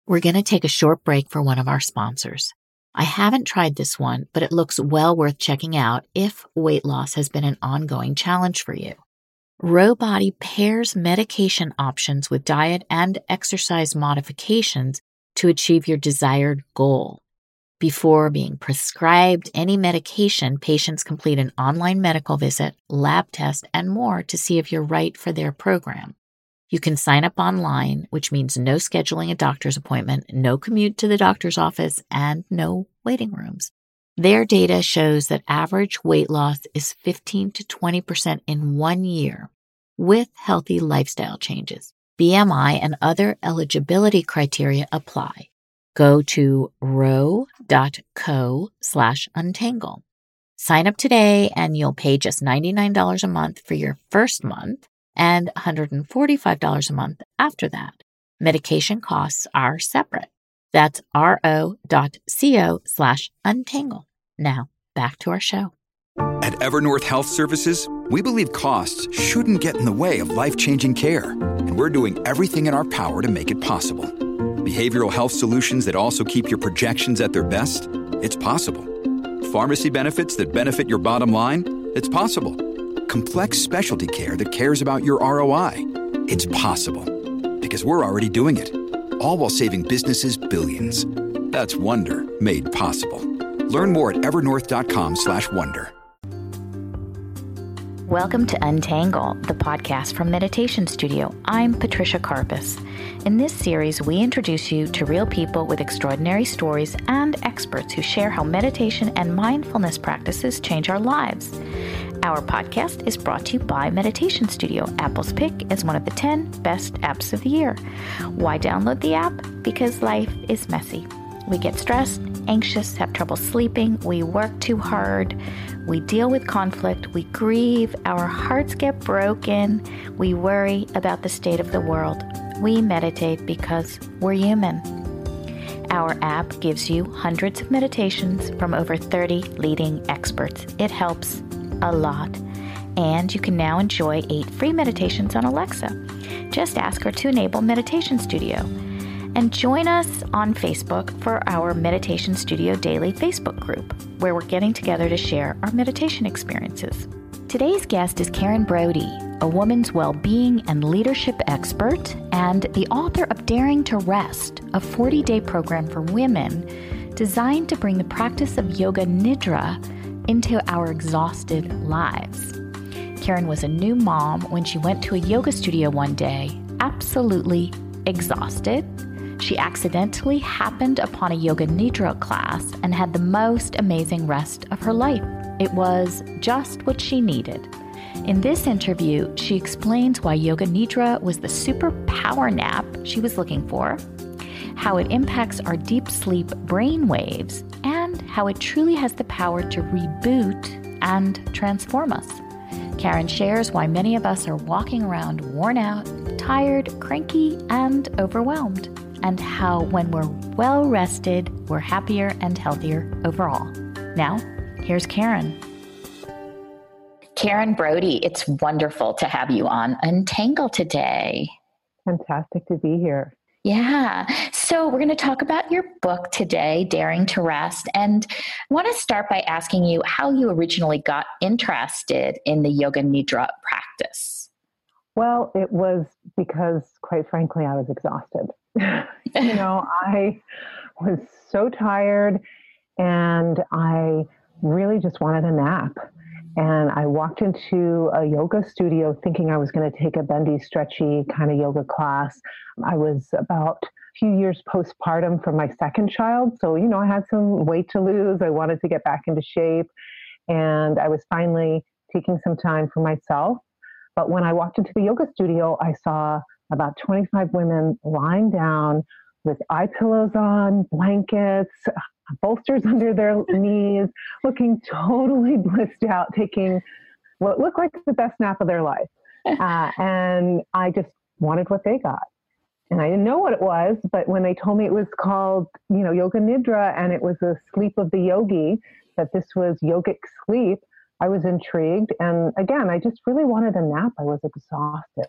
We're going to take a short break for one of our sponsors. I haven't tried this one, but it looks well worth checking out if weight loss has been an ongoing challenge for you. Rowbody pairs medication options with diet and exercise modifications to achieve your desired goal. Before being prescribed any medication, patients complete an online medical visit, lab test, and more to see if you're right for their program. You can sign up online, which means no scheduling a doctor's appointment, no commute to the doctor's office, and no waiting rooms. Their data shows that average weight loss is 15 to 20% in 1 year with healthy lifestyle changes. BMI and other eligibility criteria apply. Go to row.co/untangle. Sign up today and you'll pay just $99 a month for your first month and $145 a month after that. Medication costs are separate. That's ro.co/untangle. Now, back to our show. At Evernorth Health Services, we believe costs shouldn't get in the way of life-changing care, and we're doing everything in our power to make it possible. Behavioral health solutions that also keep your projections at their best? It's possible. Pharmacy benefits that benefit your bottom line? It's possible. Complex specialty care that cares about your ROI? It's possible. Because we're already doing it. All while saving businesses billions. That's Wonder made possible. Learn more at evernorth.com/wonder. Welcome to Untangle, the podcast from Meditation Studio. I'm Patricia Karpus. In this series, we introduce you to real people with extraordinary stories and experts who share how meditation and mindfulness practices change our lives. Our podcast is brought to you by Meditation Studio, Apple's pick as one of the 10 best apps of the year. Why download the app? Because life is messy. We get stressed, anxious, have trouble sleeping, we work too hard, we deal with conflict, we grieve, our hearts get broken, we worry about the state of the world. We meditate because we're human. Our app gives you hundreds of meditations from over 30 leading experts. It helps a lot. And you can now enjoy 8 free meditations on Alexa. Just ask her to enable Meditation Studio. And join us on Facebook for our Meditation Studio Daily Facebook group, where we're getting together to share our meditation experiences. Today's guest is Karen Brody, a woman's well-being and leadership expert and the author of Daring to Rest, a 40-day program for women designed to bring the practice of Yoga Nidra into our exhausted lives. Karen was a new mom when she went to a yoga studio one day, absolutely exhausted. She accidentally happened upon a Yoga Nidra class and had the most amazing rest of her life. It was just what she needed. In this interview, she explains why Yoga Nidra was the super power nap she was looking for, how it impacts our deep sleep brain waves, and how it truly has the power to reboot and transform us. Karen shares why many of us are walking around worn out, tired, cranky, and overwhelmed, and how when we're well rested, we're happier and healthier overall. Now, here's Karen. Karen Brody, it's wonderful to have you on Untangle today. Fantastic to be here. Yeah. So we're going to talk about your book today, Daring to Rest. And I want to start by asking you how you originally got interested in the Yoga Nidra practice. Well, it was because, quite frankly, I was exhausted. I was so tired and I really just wanted a nap. And I walked into a yoga studio thinking I was going to take a bendy, stretchy kind of yoga class. I was about a few years postpartum from my second child. So, I had some weight to lose. I wanted to get back into shape. And I was finally taking some time for myself. But when I walked into the yoga studio, I saw about 25 women lying down with eye pillows on, blankets, bolsters under their knees, looking totally blissed out, taking what looked like the best nap of their life. And I just wanted what they got. And I didn't know what it was, but when they told me it was called, Yoga Nidra, and it was a sleep of the yogi, that this was yogic sleep, I was intrigued. And again, I just really wanted a nap. I was exhausted.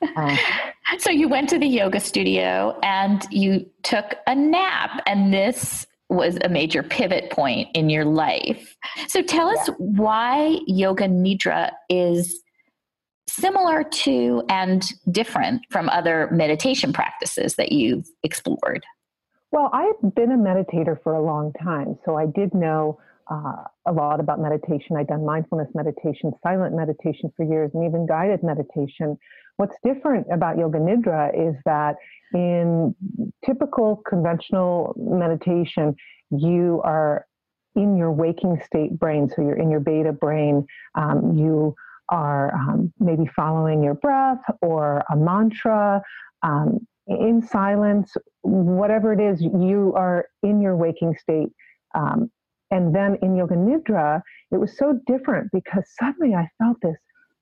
So you went to the yoga studio and you took a nap, and this was a major pivot point in your life. So tell us why Yoga Nidra is similar to and different from other meditation practices that you've explored. Well, I've been a meditator for a long time, so I did know a lot about meditation. I'd done mindfulness meditation, silent meditation for years, and even guided meditation. What's different about Yoga Nidra is that in typical conventional meditation, you are in your waking state brain. So you're in your beta brain. You are maybe following your breath or a mantra in silence, whatever it is, you are in your waking state. And then in Yoga Nidra, it was so different because suddenly I felt this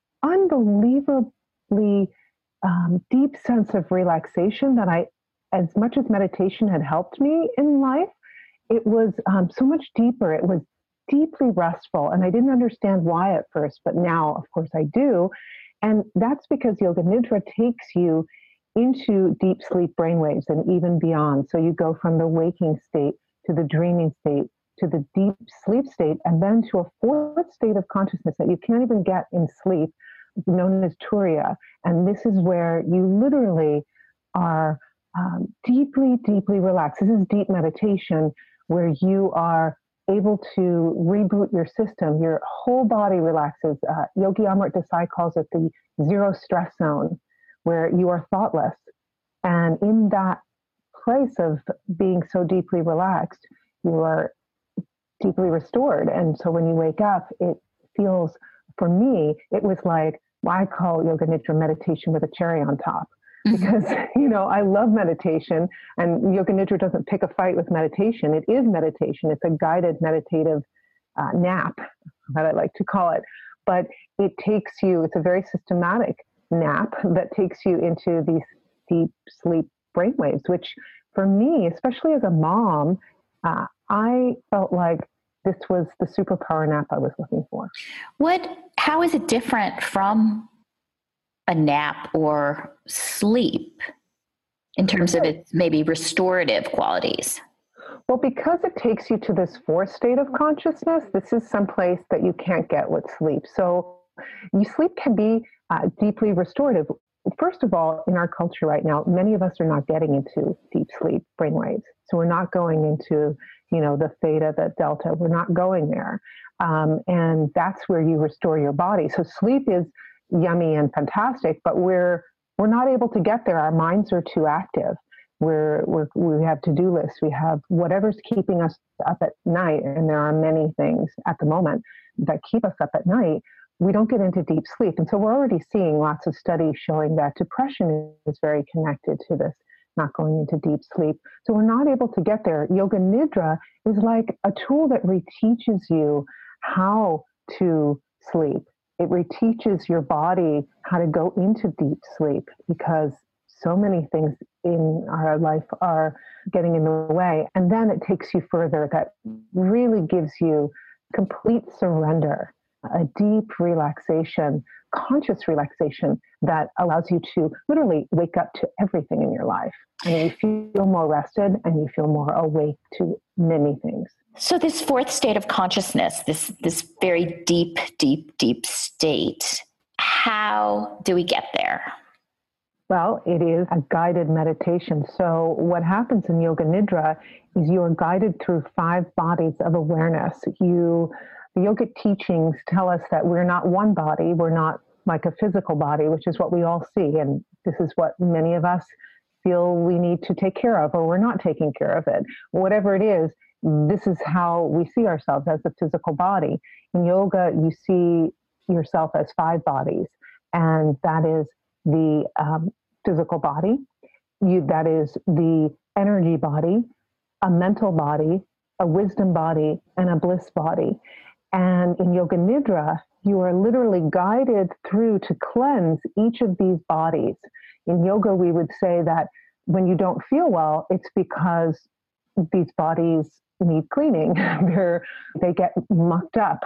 unbelievably deep sense of relaxation that as much as meditation had helped me in life, it was so much deeper. It was deeply restful. And I didn't understand why at first, but now, of course, I do. And that's because Yoga Nidra takes you into deep sleep brainwaves and even beyond. So you go from the waking state to the dreaming state to the deep sleep state, and then to a fourth state of consciousness that you can't even get in sleep, known as Turiya. And this is where you literally are deeply, deeply relaxed. This is deep meditation where you are able to reboot your system. Your whole body relaxes. Yogi Amrit Desai calls it the zero stress zone, where you are thoughtless. And in that place of being so deeply relaxed, you are deeply restored. And so when you wake up, it feels, for me, it was like, I call Yoga Nidra meditation with a cherry on top. Because, I love meditation, and Yoga Nidra doesn't pick a fight with meditation. It is meditation. It's a guided meditative nap, that I like to call it. But it takes you, it's a very systematic nap that takes you into these deep sleep brainwaves, which for me, especially as a mom, I felt like this was the superpower nap I was looking for. How is it different from a nap or sleep in terms of its maybe restorative qualities? Well, because it takes you to this fourth state of consciousness, this is someplace that you can't get with sleep. So sleep can be deeply restorative. First of all, in our culture right now, many of us are not getting into deep sleep brainwaves. So we're not going into, the theta, the delta. We're not going there. And that's where you restore your body. So sleep is yummy and fantastic, but we're not able to get there. Our minds are too active. We have to-do lists. We have whatever's keeping us up at night. And there are many things at the moment that keep us up at night. We don't get into deep sleep. And so we're already seeing lots of studies showing that depression is very connected to this, not going into deep sleep. So we're not able to get there. Yoga Nidra is like a tool that reteaches you how to sleep. It reteaches your body how to go into deep sleep, because so many things in our life are getting in the way. And then it takes you further. That really gives you complete surrender, a deep relaxation, conscious relaxation that allows you to literally wake up to everything in your life. And you feel more rested and you feel more awake to many things. So this fourth state of consciousness, this very deep, deep, deep state, how do we get there? Well, it is a guided meditation. So what happens in Yoga Nidra is you are guided through 5 bodies of awareness. The yogic teachings tell us that we're not one body. We're not like a physical body, which is what we all see. And this is what many of us feel we need to take care of, or we're not taking care of it. Whatever it is, this is how we see ourselves, as the physical body. In yoga, you see yourself as 5 bodies, and that is the physical body, that is the energy body, a mental body, a wisdom body, and a bliss body. And in Yoga Nidra, you are literally guided through to cleanse each of these bodies. In yoga, we would say that when you don't feel well, it's because these bodies need cleaning. They get mucked up.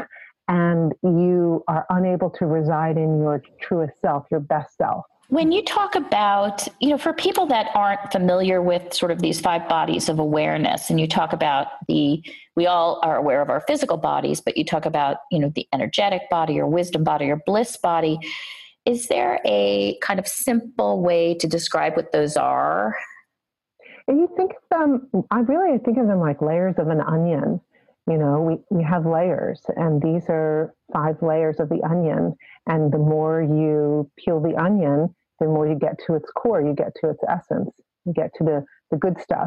and you are unable to reside in your truest self, your best self. When you talk about, for people that aren't familiar with sort of these 5 bodies of awareness, and you talk about we all are aware of our physical bodies, but you talk about, the energetic body or wisdom body or bliss body. Is there a kind of simple way to describe what those are? And you think of them, I think of them like layers of an onion. We have layers, and these are 5 layers of the onion. And the more you peel the onion, the more you get to its core, you get to its essence, you get to the good stuff.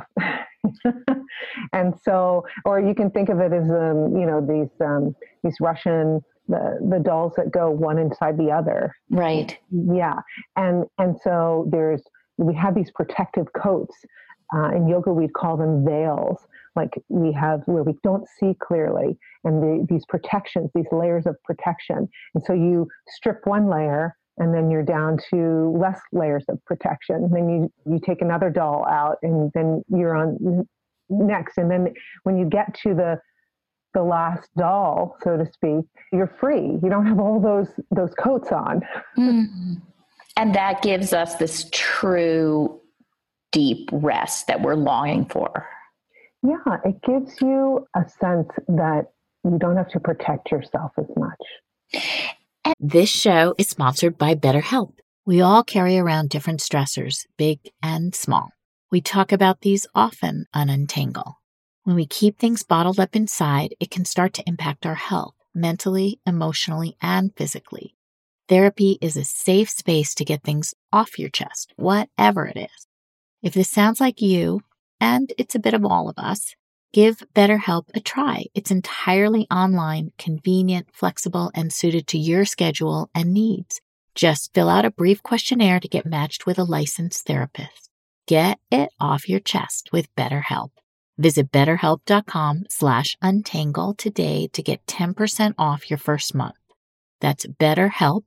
And so, or you can think of it as, these Russian, the dolls that go one inside the other. Right. Yeah. And so we have these protective coats. In yoga, we'd call them veils. Like we have where we don't see clearly, and these protections, these layers of protection. And so you strip one layer, and then you're down to less layers of protection. And then you take another doll out, and then you're on next. And then when you get to the last doll, so to speak, you're free. You don't have all those coats on. Mm-hmm. And that gives us this true deep rest that we're longing for. Yeah, it gives you a sense that you don't have to protect yourself as much. This show is sponsored by BetterHelp. We all carry around different stressors, big and small. We talk about these often on Untangle. When we keep things bottled up inside, it can start to impact our health, mentally, emotionally, and physically. Therapy is a safe space to get things off your chest, whatever it is. If this sounds like you, and it's a bit of all of us, give BetterHelp a try. It's entirely online, convenient, flexible, and suited to your schedule and needs. Just fill out a brief questionnaire to get matched with a licensed therapist. Get it off your chest with BetterHelp. Visit BetterHelp.com/untangle today to get 10% off your first month. That's BetterHelp,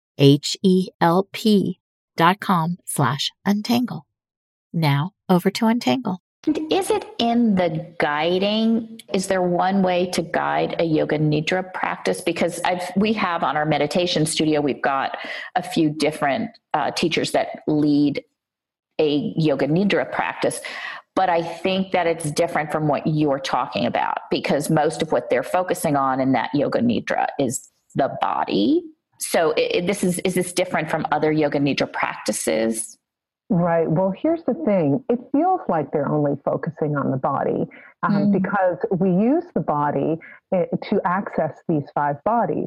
HELP.com/untangle. Now, over to Untangle. Is it in the guiding? Is there one way to guide a yoga nidra practice? Because we have on our meditation studio, we've got a few different teachers that lead a yoga nidra practice. But I think that it's different from what you're talking about, because most of what they're focusing on in that yoga nidra is the body. So is this different from other yoga nidra practices? Right. Well, here's the thing. It feels like they're only focusing on the body because we use the body to access these 5 bodies.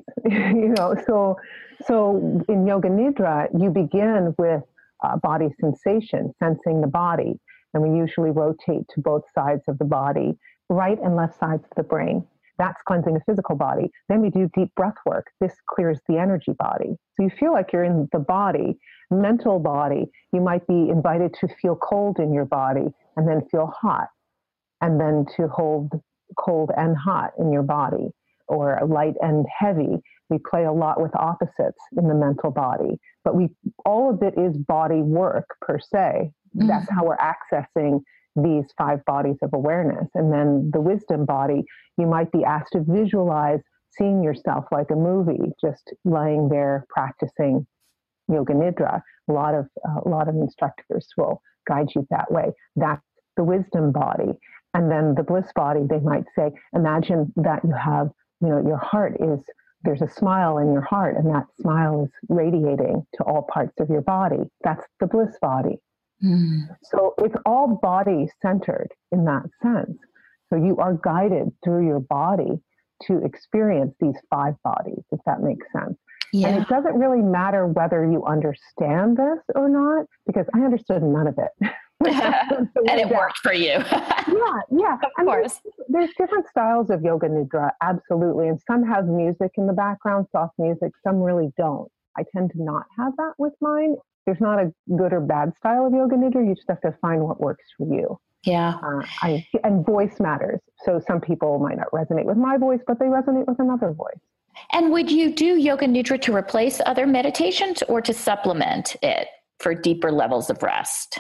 So in Yoga Nidra, you begin with body sensation, sensing the body. And we usually rotate to both sides of the body, right and left sides of the brain. That's cleansing the physical body. Then we do deep breath work. This clears the energy body. So you feel like you're in the body, mental body. You might be invited to feel cold in your body and then feel hot, and then to hold cold and hot in your body, or light and heavy. We play a lot with opposites in the mental body, but all of it is body work per se. Mm-hmm. That's how we're accessing these 5 bodies of awareness. And then the wisdom body, you might be asked to visualize seeing yourself like a movie, just lying there practicing Yoga Nidra. A lot of instructors will guide you that way. That's the wisdom body. And then the bliss body, they might say, imagine that you have, your heart there's a smile in your heart, and that smile is radiating to all parts of your body. That's the bliss body. Mm. So it's all body centered in that sense. So you are guided through your body to experience these 5 bodies, if that makes sense. Yeah. And it doesn't really matter whether you understand this or not, because I understood none of it. And it worked for you. Yeah. Of course. There's different styles of Yoga Nidra, absolutely. And some have music in the background, soft music. Some really don't. I tend to not have that with mine. There's not a good or bad style of Yoga Nidra. You just have to find what works for you. Yeah. And voice matters. So some people might not resonate with my voice, but they resonate with another voice. And would you do Yoga Nidra to replace other meditations or to supplement it for deeper levels of rest?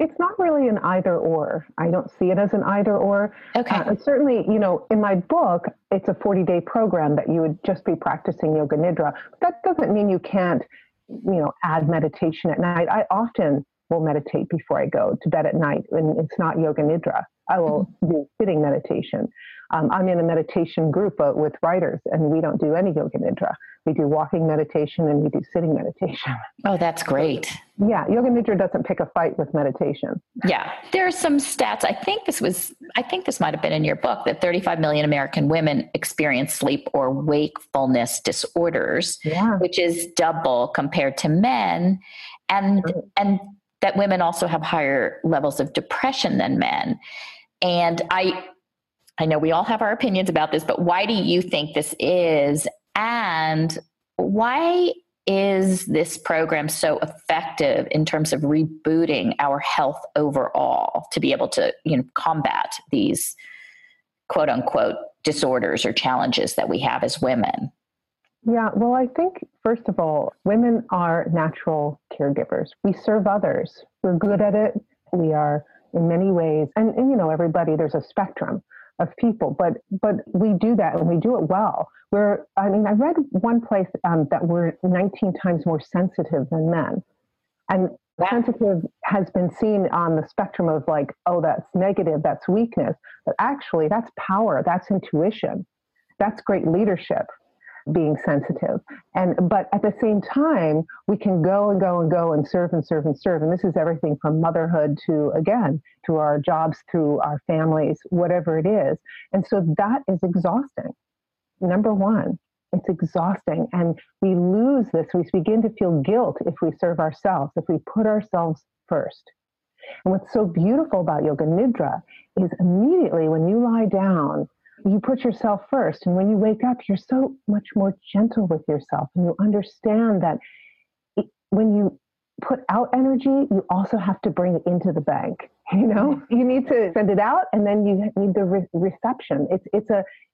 It's not really an either or. I don't see it as an either or. Okay. Certainly, in my book, it's a 40-day program that you would just be practicing Yoga Nidra. But that doesn't mean you can't, add meditation at night. I often will meditate before I go to bed at night, and it's not Yoga Nidra. I will do sitting meditation. I'm in a meditation group with writers, and we don't do any Yoga Nidra. We do walking meditation and we do sitting meditation. Oh, that's great. Yeah, Yoga Nidra doesn't pick a fight with meditation. Yeah, there are some stats. I think this might have been in your book, that 35 million American women experience sleep or wakefulness disorders, which is double compared to men, and that women also have higher levels of depression than men. And I know we all have our opinions about this, but why do you think this is? And why is this program so effective in terms of rebooting our health overall to be able to, combat these quote unquote disorders or challenges that we have as women? Yeah, well, I think, first of all, women are natural caregivers. We serve others. We're good at it. We are in many ways. And everybody, there's a spectrum of people, but we do that and we do it well. I read one place that we're 19 times more sensitive than men. And sensitive has been seen on the spectrum of like, oh, that's negative, that's weakness. But actually, that's power, that's intuition, that's great leadership, being sensitive. But at the same time, we can go and go and go and serve and serve and serve. And this is everything from motherhood to, again, through our jobs, through our families, whatever it is. And so that is exhausting. Number one, it's exhausting. And we lose this. We begin to feel guilt if we serve ourselves, if we put ourselves first. And what's so beautiful about Yoga Nidra is immediately when you lie down, you put yourself first. And when you wake up, you're so much more gentle with yourself. And you understand that when you put out energy, you also have to bring it into the bank. You need to send it out, and then you need the reception. It's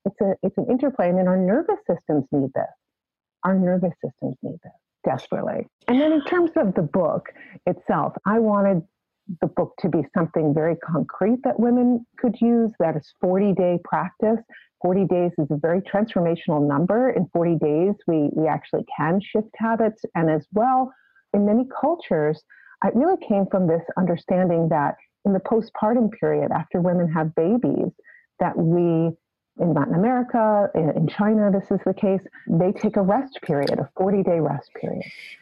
an interplay. And then our nervous systems need this. Our nervous systems need this desperately. And then in terms of the book itself, I wanted the book to be something very concrete that women could use. That is 40-day practice. 40 days is a very transformational number. In 40 days, we actually can shift habits. And as well, in many cultures, it really came from this understanding that in the postpartum period, after women have babies, that we, in Latin America, in China, this is the case, they take a rest period, a 40-day rest period.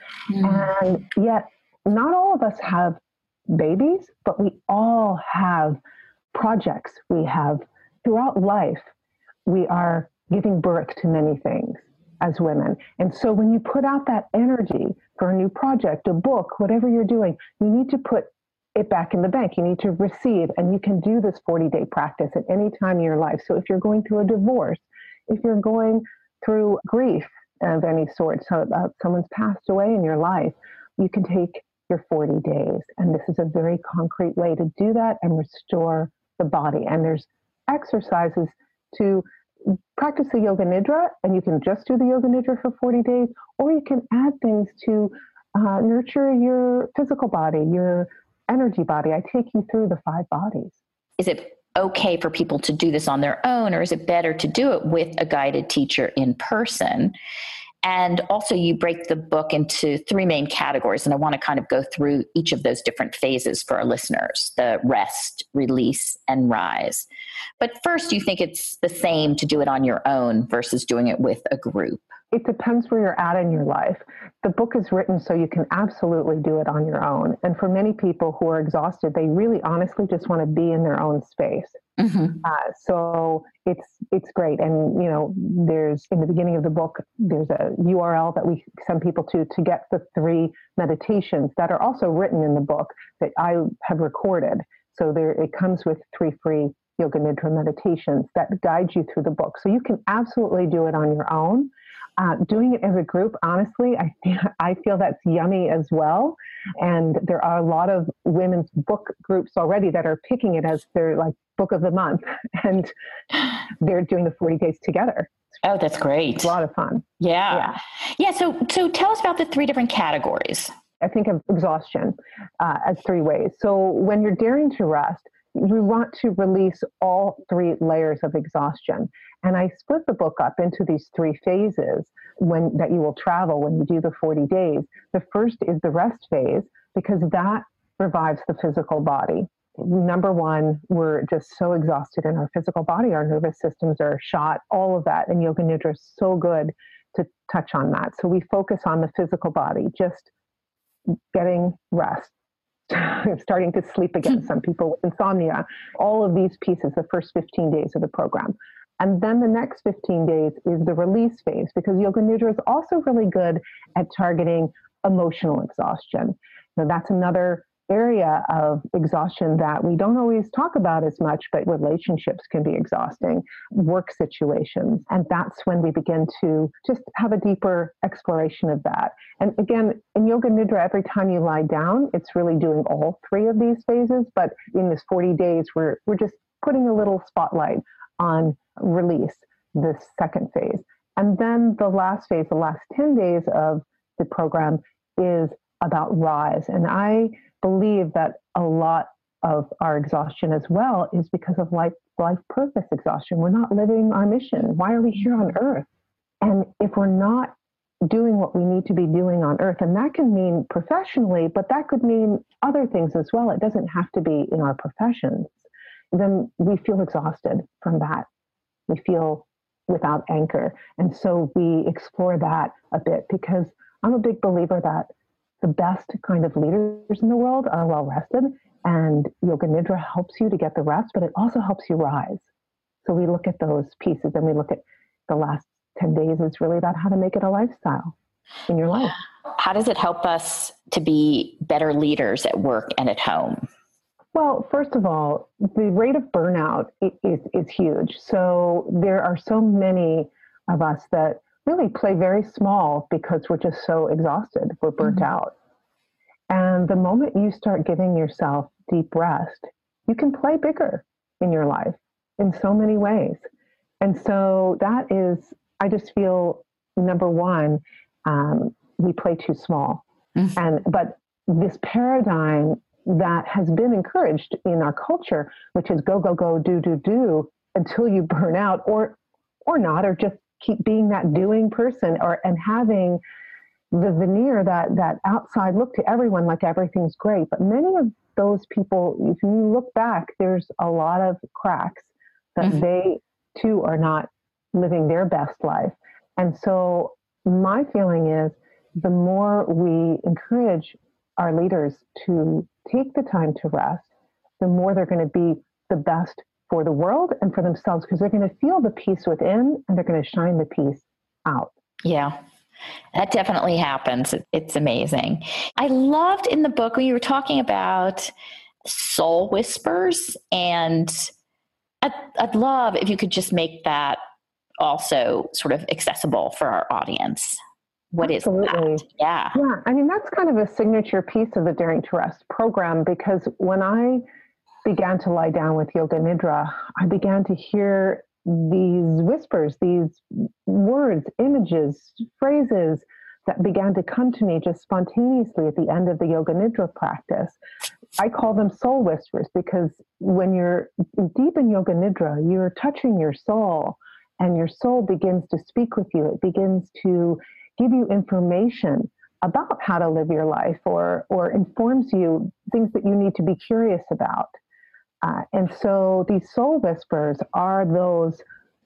And yet, not all of us have babies, but we all have projects. We have, throughout life, we are giving birth to many things as women. And so when you put out that energy for a new project, a book, whatever you're doing, you need to put it back in the bank. You need to receive, and you can do this 40-day practice at any time in your life. So if you're going through a divorce, if you're going through grief of any sort, so someone's passed away in your life, you can take your 40 days. And this is a very concrete way to do that and restore the body. And there's exercises to practice the Yoga Nidra, and you can just do the Yoga Nidra for 40 days, or you can add things to nurture your physical body, your energy body. I take you through the 5 bodies. Is it okay for people to do this on their own, or is it better to do it with a guided teacher in person? And also you break the book into 3 main categories, and I want to kind of go through each of those different phases for our listeners: the rest, release, and rise. But first, do you think it's the same to do it on your own versus doing it with a group? It depends where you're at in your life. The book is written so you can absolutely do it on your own. And for many people who are exhausted, they really honestly just want to be in their own space. Mm-hmm. So it's great. And, there's, in the beginning of the book, there's a URL that we send people to get the 3 meditations that are also written in the book that I have recorded. So it comes with 3 free Yoga Nidra meditations that guide you through the book. So you can absolutely do it on your own. Doing it as a group, honestly, I feel that's yummy as well. And there are a lot of women's book groups already that are picking it as their book of the month, and they're doing the 40 days together. Oh, that's great. It's a lot of fun. Yeah. So tell us about the 3 different categories. I think of exhaustion as three ways. So when you're daring to rest, you want to release all three layers of exhaustion. And I split the book up into these three phases that you will travel when you do the 40 days. The first is the rest phase, because that revives the physical body. Number one, we're just so exhausted in our physical body. Our nervous systems are shot, all of that. And Yoga Nidra is so good to touch on that. So we focus on the physical body, just getting rest, starting to sleep again. Some people with insomnia, all of these pieces, the first 15 days of the program. And then the next 15 days is the release phase, because Yoga Nidra is also really good at targeting emotional exhaustion. Now, that's another area of exhaustion that we don't always talk about as much, but relationships can be exhausting, work situations. And that's when we begin to just have a deeper exploration of that. And again, in Yoga Nidra, every time you lie down, it's really doing all three of these phases. But in this 40 days, we're just putting a little spotlight on release, this second phase. And then the last phase, the last 10 days of the program is about rise. And I believe that a lot of our exhaustion as well is because of life purpose exhaustion. We're not living our mission. Why are we here on earth? And if we're not doing what we need to be doing on earth, and that can mean professionally, but that could mean other things as well. It doesn't have to be in our professions. Then we feel exhausted from that. We feel without anchor. And so we explore that a bit, because I'm a big believer that the best kind of leaders in the world are well rested, and Yoga Nidra helps you to get the rest, but it also helps you rise. So we look at those pieces, and we look at the last 10 days is really about how to make it a lifestyle in your life. How does it help us to be better leaders at work and at home? Well, first of all, the rate of burnout is huge. So there are so many of us that really play very small because we're just so exhausted. We're burnt out. And the moment you start giving yourself deep rest, you can play bigger in your life in so many ways. And so that is, I just feel, number one, we play too small. But this paradigm that has been encouraged in our culture, which is go, go, go, do until you burn out or not, or just keep being that doing person, and having the veneer, that outside look to everyone like everything's great. But many of those people, if you look back, there's a lot of cracks that they too are not living their best life. And so my feeling is the more we encourage our leaders to take the time to rest, the more they're going to be the best for the world and for themselves, because they're going to feel the peace within and they're going to shine the peace out. Yeah, that definitely happens. It's amazing. I loved in the book when you were talking about soul whispers, and I'd love if you could just make that also sort of accessible for our audience. What Absolutely. is that? Yeah. Yeah. I mean, that's kind of a signature piece of the Daring to Rest program, because when I began to lie down with Yoga Nidra, I began to hear these whispers, these words, images, phrases that began to come to me just spontaneously at the end of the Yoga Nidra practice. I call them soul whispers, because when you're deep in Yoga Nidra, you're touching your soul, and your soul begins to speak with you. It begins to give you information about how to live your life, or informs you things that you need to be curious about. And so these soul whispers are those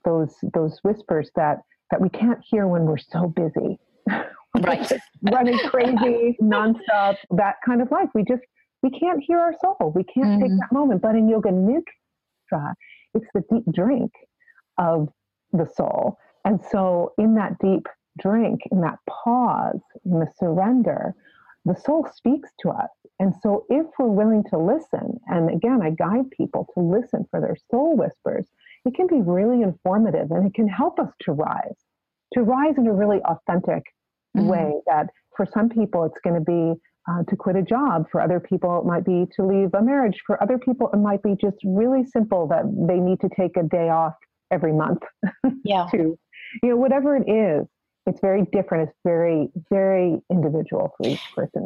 whispers that we can't hear when we're so busy, right? Running crazy, nonstop, that kind of life. We can't hear our soul. We can't take that moment. But in Yoga Nidra, it's the deep drink of the soul. And so in that deep drink, in that pause, in the surrender, the soul speaks to us. And so if we're willing to listen, and again, I guide people to listen for their soul whispers, it can be really informative, and it can help us to rise in a really authentic way. That for some people, it's going to be to quit a job. For other people, it might be to leave a marriage. For other people, it might be just really simple, that they need to take a day off every month. Yeah. To, whatever it is, it's very different. It's very, very individual for each person.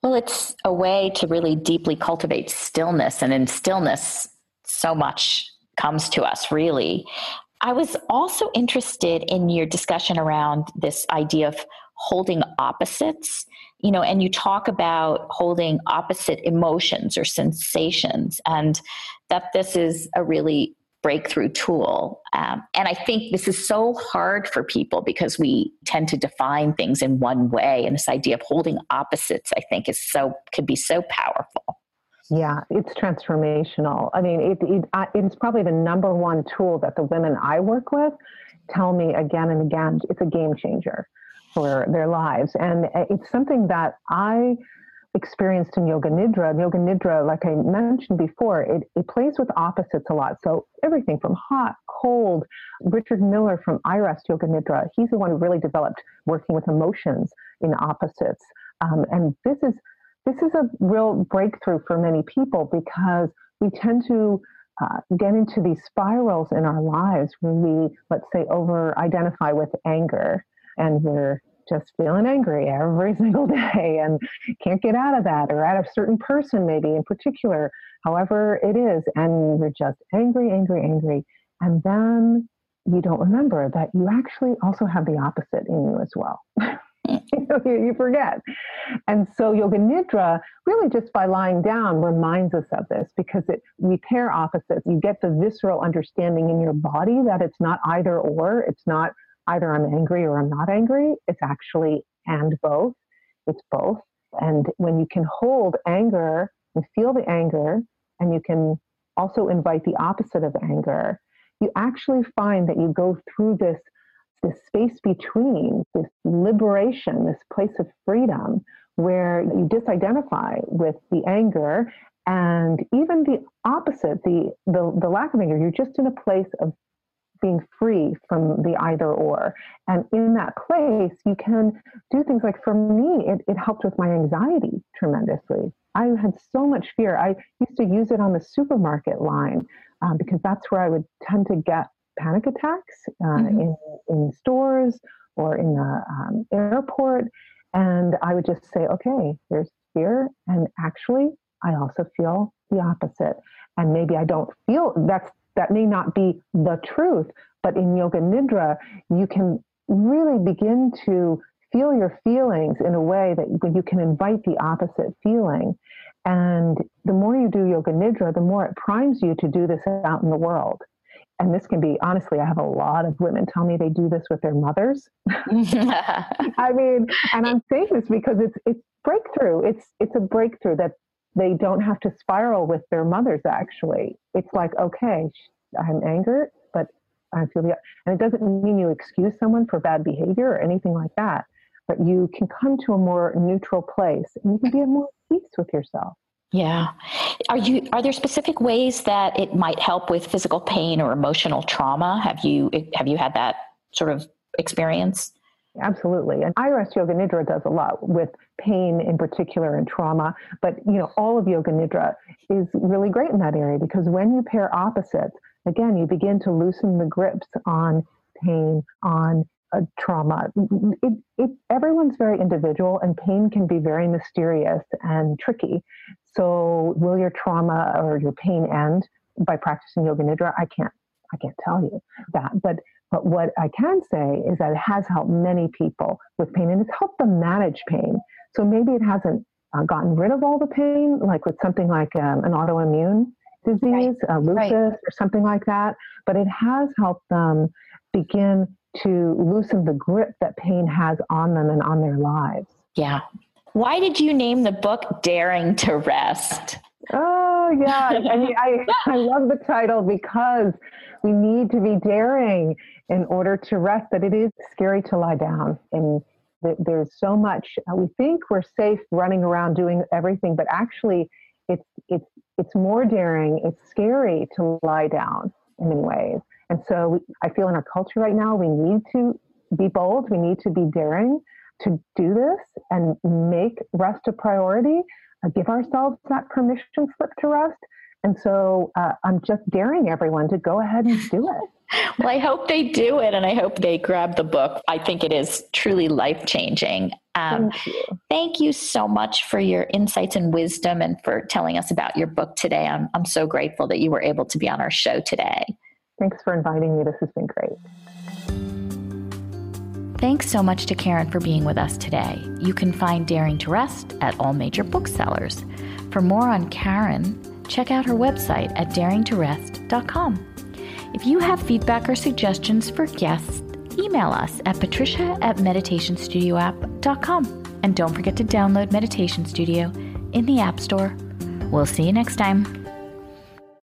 Well, it's a way to really deeply cultivate stillness. And in stillness, so much comes to us, really. I was also interested in your discussion around this idea of holding opposites, and you talk about holding opposite emotions or sensations, and that this is a really breakthrough tool. And I think this is so hard for people because we tend to define things in one way. And this idea of holding opposites, I think, could be so powerful. Yeah, it's transformational. I mean, it's probably the number one tool that the women I work with tell me again and again. It's a game changer for their lives. And it's something that I experienced in Yoga Nidra. Yoga Nidra, like I mentioned before, it plays with opposites a lot. So everything from hot, cold. Richard Miller from iRest Yoga Nidra, he's the one who really developed working with emotions in opposites. And this is a real breakthrough for many people because we tend to get into these spirals in our lives when we, let's say, over-identify with anger, and we're just feeling angry every single day and can't get out of that, or at a certain person maybe in particular, however it is, and you're just angry, and then you don't remember that you actually also have the opposite in you as well. You forget. And so Yoga Nidra, really just by lying down, reminds us of this because we pair opposites. You get the visceral understanding in your body that it's not either or. It's not either I'm angry or I'm not angry. It's actually and both. It's both. And when you can hold anger and feel the anger, and you can also invite the opposite of anger, you actually find that you go through this space between, this liberation, this place of freedom where you disidentify with the anger and even the opposite, the lack of anger. You're just in a place of being free from the either or. And in that place, you can do things like, for me, it helped with my anxiety tremendously. I had so much fear. I used to use it on the supermarket line because that's where I would tend to get panic attacks in stores or in the airport. And I would just say, okay, there's fear. And actually, I also feel the opposite. And maybe I don't feel that may not be the truth, but in Yoga Nidra, you can really begin to feel your feelings in a way that you can invite the opposite feeling. And the more you do Yoga Nidra, the more it primes you to do this out in the world. And this can be, honestly, I have a lot of women tell me they do this with their mothers. I mean, and I'm saying this because it's breakthrough. It's a breakthrough that they don't have to spiral with their mothers, actually. It's like, okay, I'm angry, but I feel and it doesn't mean you excuse someone for bad behavior or anything like that, but you can come to a more neutral place and you can be at more peace with yourself. Yeah. Are there specific ways that it might help with physical pain or emotional trauma? Have you had that sort of experience? Absolutely. And iRest Yoga Nidra does a lot with pain in particular and trauma. But, all of Yoga Nidra is really great in that area because when you pair opposites, again, you begin to loosen the grips on pain, on trauma. Everyone's very individual and pain can be very mysterious and tricky. So will your trauma or your pain end by practicing Yoga Nidra? I can't tell you that. But what I can say is that it has helped many people with pain, and it's helped them manage pain. So maybe it hasn't gotten rid of all the pain, like with something like an autoimmune disease, lupus or something like that, but it has helped them begin to loosen the grip that pain has on them and on their lives. Yeah. Why did you name the book Daring to Rest? Oh, yeah. I mean, I love the title because we need to be daring in order to rest, but it is scary to lie down. And there's so much, we think we're safe running around doing everything, but actually it's more daring. It's scary to lie down in many ways. And so I feel in our culture right now, we need to be bold. We need to be daring to do this and make rest a priority, give ourselves that permission slip to rest. And so I'm just daring everyone to go ahead and do it. Well, I hope they do it, and I hope they grab the book. I think it is truly life-changing. Thank you so much for your insights and wisdom and for telling us about your book today. I'm so grateful that you were able to be on our show today. Thanks for inviting me. This has been great. Thanks so much to Karen for being with us today. You can find Daring to Rest at all major booksellers. For more on Karen, check out her website at daringtorest.com. If you have feedback or suggestions for guests, email us at patricia@meditationstudioapp.com. And don't forget to download Meditation Studio in the App Store. We'll see you next time.